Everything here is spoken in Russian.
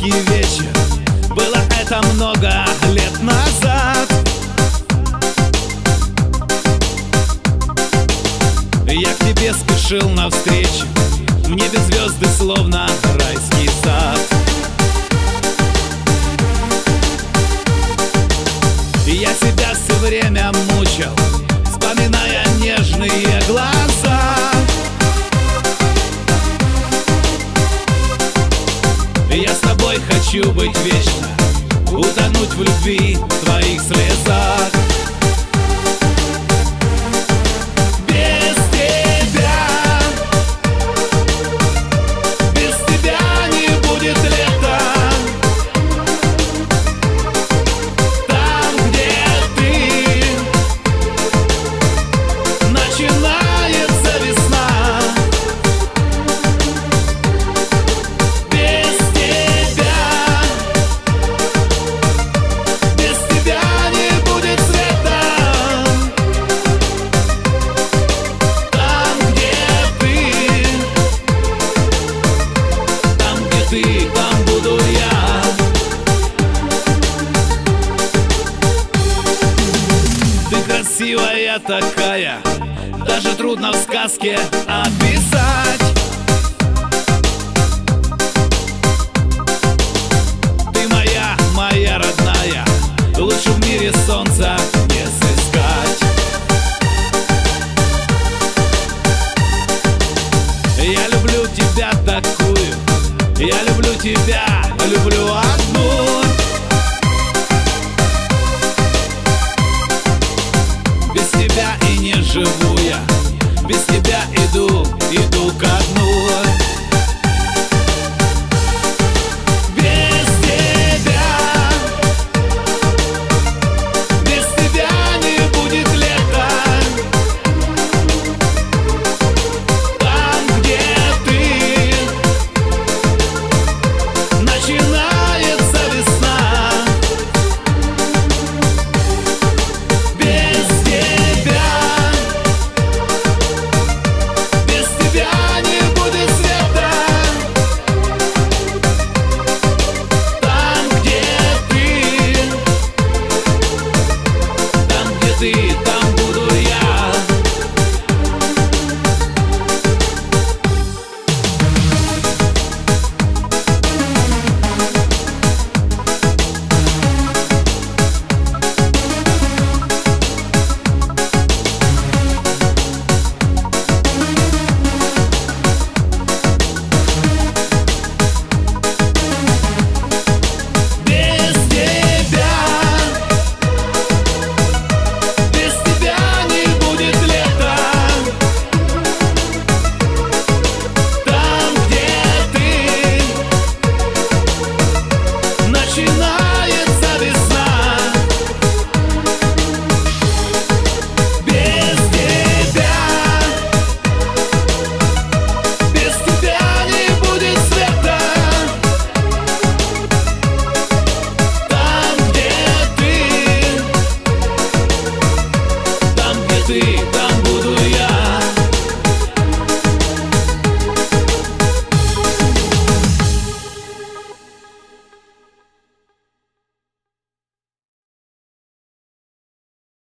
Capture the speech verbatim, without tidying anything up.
майский вечер. Было это много лет назад. Я к тебе спешил навстречу, в небе звезды словно райский сад. Я себя все время мучил, вспоминая нежные глаза. Я с тобой хочу быть вечно, утонуть в любви, в твоих слезах. Без тебя, без тебя не будет лета. Там, где ты, начинается весна. Без тебя, без тебя не будет света. Там, где ты, там, где ты, там буду я. Ты красивая такая, даже трудно в сказке описать. Ты моя, моя родная, лучше в мире солнца не сыскать. Я люблю тебя такую, я люблю тебя, люблю одну. Без тебя и не живу я, без тебя иду, иду ко дну.